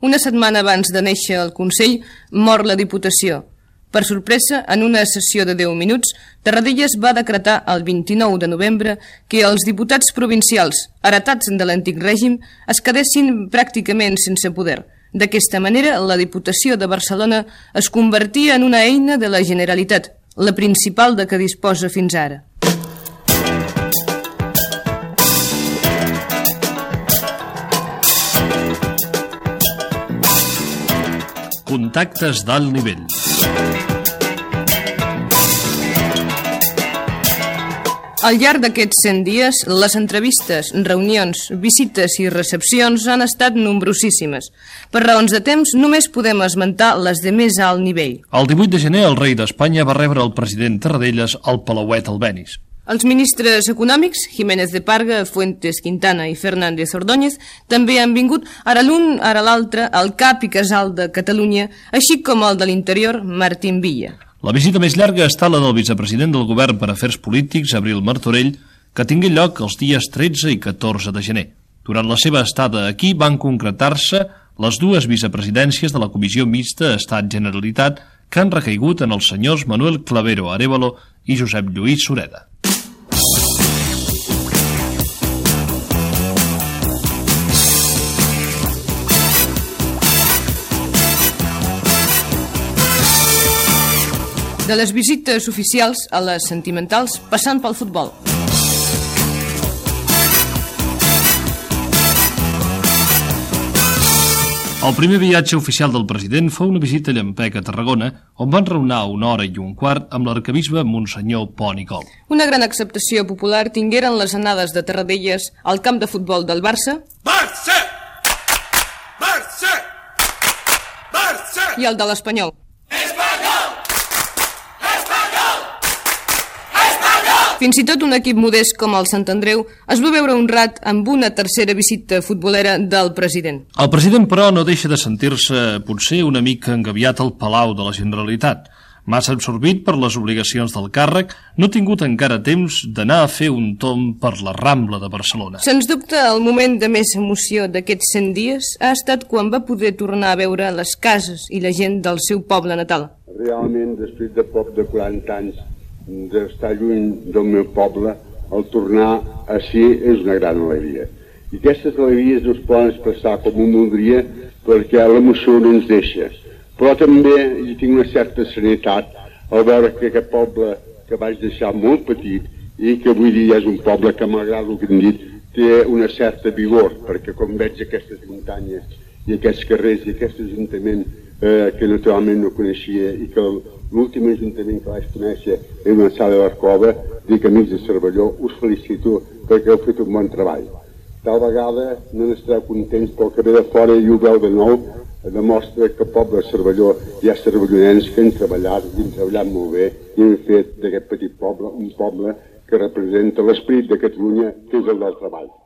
Una setmana abans de néixer el Consell, mor la Diputació. Per sorpresa, en una sessió de 10 minuts, Tarradellas va decretar el 29 de novembre que els diputats provincials, heretats de l'antic règim, es quedessin pràcticament sense poder. D'aquesta manera, la Diputació de Barcelona es convertia en una eina de la Generalitat, la principal de què disposa fins ara. Contactes d'alt nivell. Al llarg d'aquests 100 dies, les entrevistes, reunions, visites i recepcions han estat nombrosíssimes. Per raons de temps, només podem esmentar les de més alt nivell. El 18 de gener, el rei d'Espanya va rebre el president Tarradellas al Palauet Albéniz. Els ministres econòmics, Jiménez de Parga, Fuentes Quintana i Fernández Ordóñez, també han vingut, ara l'un, ara l'altre, el cap i casal de Catalunya, així com el de l'Interior, Martín Villa. La visita més llarga ha estat la del vicepresident del Govern per Afers Polítics, Abril Martorell, que tingué lloc els dies 13 i 14 de gener. Durant la seva estada aquí van concretar-se les dues vicepresidències de la Comissió Mixta Estat-Generalitat que han recaigut en els senyors Manuel Clavero Arévalo i Josep Lluís Sureda. De les visites oficials a les sentimentals, passant pel futbol. El primer viatge oficial del president fou una visita a Llampec, a Tarragona, on van raonar 1 hora i un quart amb l'arquebisbe Monsenyor Pont i Col. Una gran acceptació popular tingueren les anades de Tarradellas al camp de futbol del Barça, Barça! Barça! Barça! i el de l'Espanyol. Fins i tot un equip modest com el Sant Andreu es va veure honrat amb una tercera visita futbolera del president. El president, però, no deixa de sentir-se, potser, una mica engabiat al Palau de la Generalitat. Massa absorbit per les obligacions del càrrec, no ha tingut encara temps d'anar a fer un tomb per la Rambla de Barcelona. Sens dubte, el moment de més emoció d'aquests 100 dies ha estat quan va poder tornar a veure les cases i la gent del seu poble natal. Realment, després de poc de 40 anys d'estar lluny del meu poble, el tornar així és una gran alegria. I aquestes alegries no es poden expressar com un voldria perquè l'emoció no ens deixa. Però també hi tinc una certa serenitat al veure que aquest poble que vaig deixar molt petit i que avui dia és un poble que, malgrat el que hem dit, té una certa vigor, perquè com veig aquestes muntanyes i aquests carrers i aquest ajuntament que naturalment no coneixia i que l'últim ajuntament que vaig conèixer és una sala de l'Arcova, dic amics de Cervelló, us felicito perquè heu fet un bon treball. Tal vegada no n'estareu contents, però que ve de fora i ho veu de nou, demostra que el poble de Cervelló hi ha cervellonens que han treballat i han treballat molt bé i han fet d'aquest petit poble un poble que representa l'esperit de Catalunya, que és el del treball.